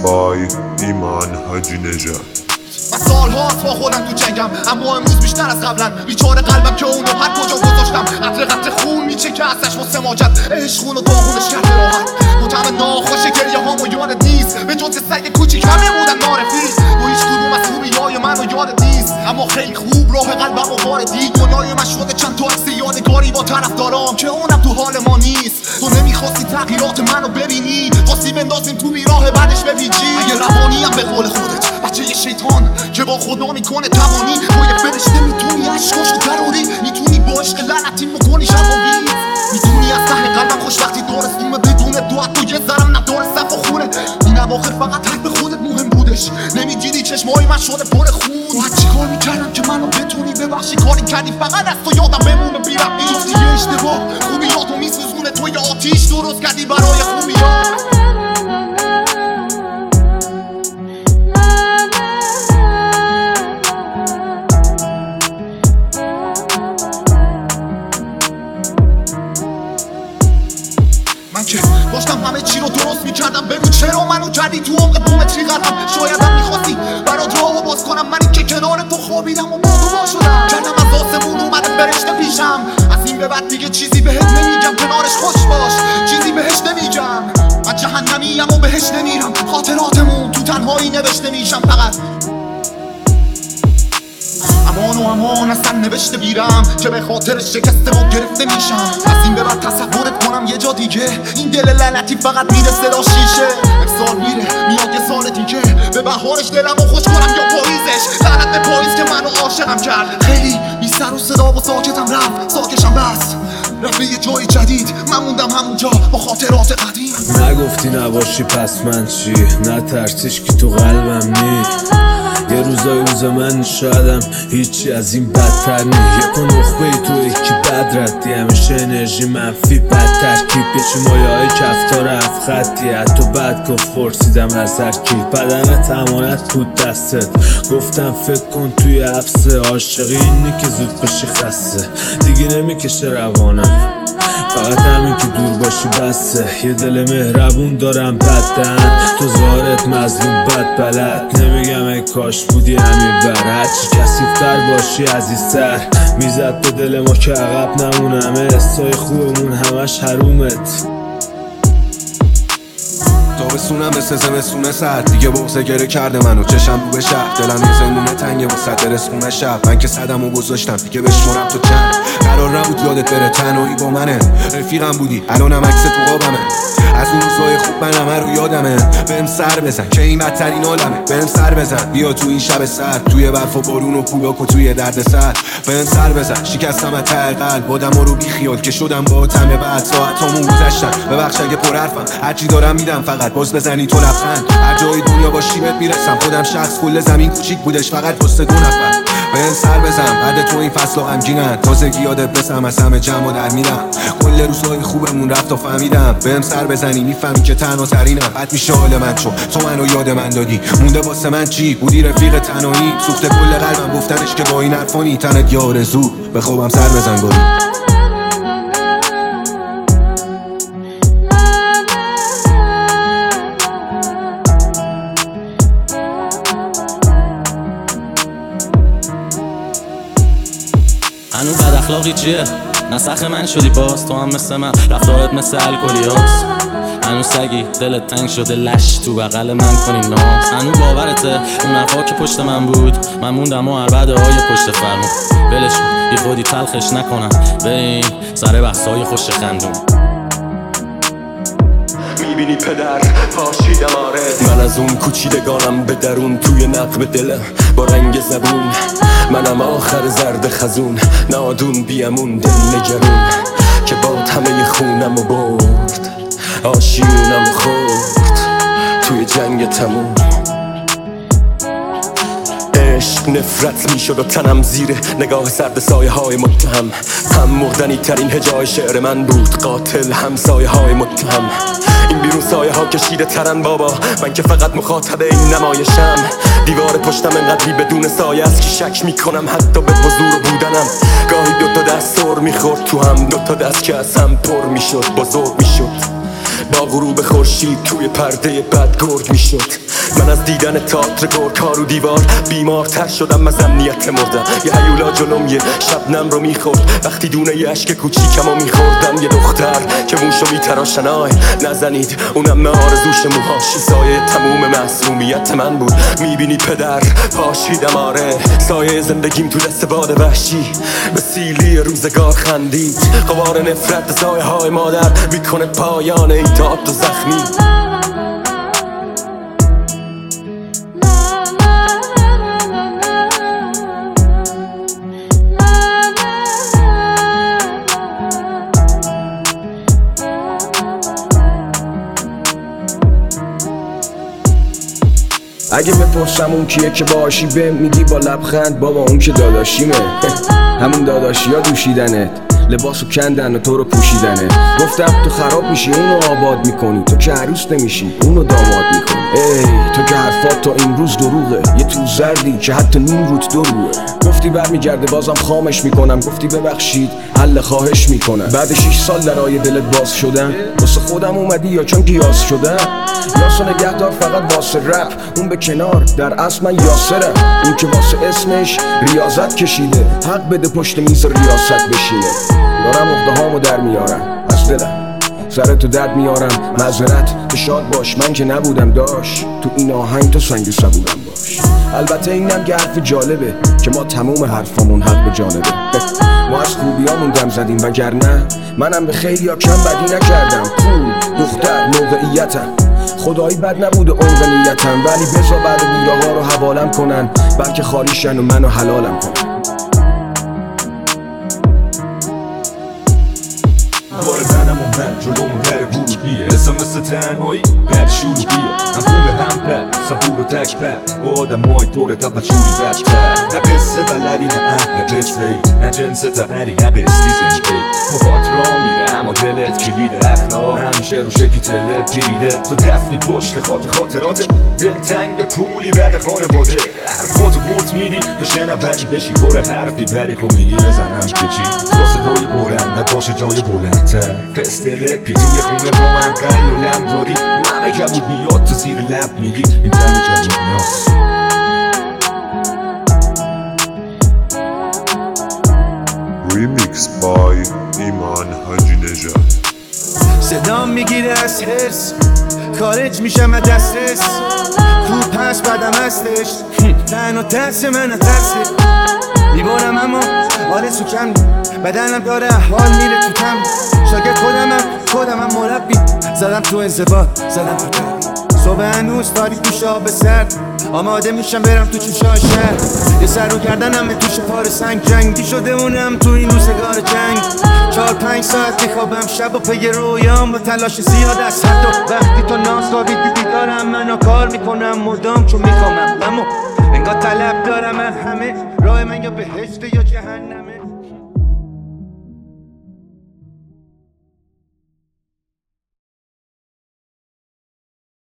بای ایمان حاجی نژاد. من سالهاست با خودم تو جنگم، اما امروز بیشتر از قبلا بیچاره قلبم که اونو هر کجا گذاشتم قطره قطره خون میچکه ازش واسه ماجد. عشق خون و داغونش کرده راحت، مطعم ناخوش گریه هامو یادت نیست، به جز سگ کوچیک همه بودن معرفیست. تو هیچ کدوم از خوبیای منو یادت نیست، اما خیلی خوب راه قلبم و واردی. گناهی من شده چند تا عکس یادگاری با طرفدارام که اونم تو حال ما نیست. تو نمیخواستی تغییرات منو ببینی، خواستی بندازیم تو بیراه بعدش بپیچی. اگه روانیم به قول خودت بچه یه شیطان که با خدا میکنه توانی، با یه فرشته میتونی عشقاشو تروری، میتونی با عشق لعنتی میکنی شفاوی، میتونی از ته قلبم خوشبختی دارستیمه بدون دعا تو یه ذرم نداره صف و خونه. این اواخر فقط حق به خودت مهم بودش، نمیدیدی چشمای من شده پر خون. تو هر چی کار میکردم که منو بتونی ببخشی، کاری کردی فقط از تو یادم بمونه بیرم. میگفتی یه اشتباه خوبیاتو میسوزونه، تو یه آتیش درست کردی برای خوبیات. من که داشتم همه چی رو درست میکردم، بگو چرا منو کردی تو عمق بومتری قدم. شایدم میخواستی برات راهو باز کنم، منی که کنار تو خوابیدم و موضوع شدم. کردم از آسمون اومده فرشته پیشم، از این به بعد دیگه چیزی بهت نمیگم، کنارش خوش باش چیزی بهش نمیگم. من جهنمیم و بهش نمیرم، خاطراتمون تو تنهایی نوشته میشم فقط. امان و امان اصلا نوشته بیرم که به خاطر شکسته و گرفته میشم. از این به بعد تصورت کنم یه جا دیگه، این دل لعنتی فقط میره صدا شیشه. سال میره میاد یه سال دیگه، به بهارش دلم رو خوش کنم یا پاییزش. لعنت به پاییز که منو عاشقم کرد، خیلی بی سر و صدا و ساکتم رفت، ساکشم بس رفت به یه جای جدید، من موندم همونجا با خاطرات قدیم. نگفتی نباشی پس من چی؟ نترسیش که تو قلبم نی. یه روزای روز من شایدم هیچی از این بدتر نی. یک نخبه تو یکی بد ردی، همیشه انرژی منفی بد ترکیب، پیچی مایه های کفتار هفت خطی. حتی بد گفت پرسیدم از هر کی، بدنت امانت بود دستت، گفتم فکر کن توی حبسه. عاشقی اینی که زود بشی خسته، دیگه نمیکشه روانم، فقط همین که دور باشی بسه. یه دل مهربون دارم بدن، تو ظاهرت مظلوم بد بلد. نمیگم ای کاش بودی همین بر، هرچی کثیف‌تر باشی عزیزتر میزد به دل ما که عقب نمونم. حسای خوبمون همش حرومت. تابستونم مثل زمستونه سرد، دیگه بغضه گره کرده منو چشم رو به شهر. دلم یه زندونه تنگه وسط رسخونه شب، من که صدمو گذاشتم دیگه بشمرم تو چند. قرار نبود یادت بره تنهایی با منه، رفیقم بودی الانم عکس تو قابمه. از اون روزای خوب من همه رو یادمه، بهم سر بزن که این بدترین عالمه. بهم سر بزن بیا تو این شب سرد، توی برف و بارون و پولاک و توی درد سر. بهم سر بزن شکستم از ته قلب، آدما رو بی خیال که شدم با تمه. بعد ساعتامون گذشتن، ببخش اگه پر حرفم، هرچی دارم میدم فقط باز بزنی تو لبخند. هر جای دنیا باشی بهت میرسم، خودم شخص کل زمین کوچیک بودش فقط واسه دو نفر. بهم سر بزن بعد تو این فصلا غمگینن، تازگی یادت بسم از همه جمع در میرم. کل روزای خوبمون رفت و فهمیدم، بهم سر بزنی میفهمی که تنها ترینم. بد میشه حال من چون تو منو یاد من دادی، مونده واسه من چی؟ بودی رفیق تنهایی، سوخته کل قلبم گفتنش که با این حرفانی. تنت یا آرزو به خوابم سر بزن گاری. هنو بد اخلاقی چیه؟ نسخ من شدی باز، تو هم مثل من رفتارت مثل الکلیاس. هنو سگی دلت تنگ شده لش تو بغل من کنی ناز. هنو باورته اون حرفا که پشت من بود، من موندم و عربده های پشت فرمون. ولش بی خودی تلخش نکنم به این سر بحثای خوش خندون. میبینی پدر پاشیدم آره، من از اون کوچیدگانم به درون، توی نقب دلم با رنگ زبون. منم آخر زرد خزون، نادون بیامون دل نگرون، که باد همه خونم و برد، آشیونم خورد توی جنگ تموم. عشق نفرت میشد و تنم زیر نگاه سرد سایه های متهم. هم مردنی ترین هجای شعر من بود، قاتل همسایه های متهم. این بیرون سایه ها کشیده ترن بابا، من که فقط مخاطب این نمایشم. دیوار پشتم انقدری بدون سایه است که شک میکنم حتی به حضور بودنم. گاهی دوتا دست سر میخورد تو هم، دوتا دست که از هم پر میشد بزرگ میشد. با غروب خورشید توی پرده بد گرگ میشد. من از دیدن تئاتر گرگ‌ها رو دیوار بیمارتر شدم از امنیت مردم. یه هیولا جلوم یه شبنم رو میخورد وقتی دونه یه اشک کوچیکم رو میخوردم. یه دختر که موشو میتراشن آی نزنید اونم نه آرزوش موهاش سایه تموم معصومیت من بود. میبینی پدر پاشیدم آره سایه زندگیم تو دست باد وحشی به سیلی روزگار خندید. غبار نفرت سایه های مادر میکنه پایان این تئاتر زخمی. اگه بپرسم اون کیه که باشی بهم میگی با لبخند بابا اون که داداشیمه. همون داداشی ها دوشیدنت لباسو کندن و تو رو پوشیدنه. گفتم تو خراب میشی اونو آباد میکنی تو که عروس نمیشی اونو داماد میکنی. ای تو که حرفات تا امروز دروغه یه تو زردی که حتی نیم روت دروغه. گفتی برمیگرده بازم خامش میکنم گفتی ببخشید حل خواهش میکنم. بعد 6 سال درای دلت باز شدم واسه خودم اومدی یا چون گیاس شدم. یاسو نگهدار فقط واسه رپ اون به کنار در اصل من یاسرم. اون که واسه اسمش ریاضت کشیده حق بده پشت میز ریاست بشینه. دارم عقده هامو در میارم از دلم سرتو درد میارم معذرت تو شاد باش من که نبودم داش تو این آهنگ تو سنگ سبودم باش. البته اینم که حرف جالبه که ما تموم حرفامون حق به جانبه. ما از خوبیامون دم زدیم وگرنه منم به خیلی ها کم بدی نکردم. پول دختر موقعیتم خدایی بد نبود و عمق نیتم ولی بزا بعد بیره ها رو حوالم کنن بلکه خالیشن و منو حلالم کنن. بار منم و من جلومون در ورودیه حسم مثل تنهایی بد شروعیه. هم پول هم پد صبور و تک پد با آدم های طور تا بچوری بدتر. نه قصه بلدی نه نه قصه ای نه جنس تقنری نه بستی زنگی مفات را میره اما دلت کلید اخلاق همیشه رو شکی تلت گیریده. تو دفنی پشت خاطرات دلتنگ پولی بد خانه باده. حرفاتو برد میدی تو شنبنی بشی پر حرفی بری خب میگی بزنم که چی با صدای بلند باشه جای بلندتر. پستل پی توی خونه با من قلی و لم داری همه کبود میاد تو زیر لب میگی این دم جدید نیاز. Remix by ایمان حاجی نژاد. صدام میگیره از حرس خارج میشم از دسترس خوب هست بدم هستش تنها ترس من ترسه میبارم اما آرزو کم بدنم داره احوال میره تو کم شاگرد خودمم مربی زدم تو انضباط زدم تو تربی صبح هنوز تاریک میشه آب سرد آماده میشم برم تو چوشای شهر یه سر رو کردنم تو شفار سنگ جنگی شده اونم تو این روزگار جنگ 4-5 ساعت میخوابم شب و پی رویام با تلاش زیاد از حد و وقتی تو ناصابی بیدارم منو کار میکنم مدام چون میخوامم اما انگار طلب دارم همه راه من یا بهشت یا جهنمه.